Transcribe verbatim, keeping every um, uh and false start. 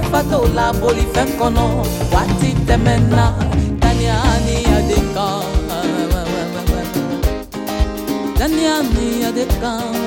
fato la boli fem kono wati temena Daniani adeka Daniani adeka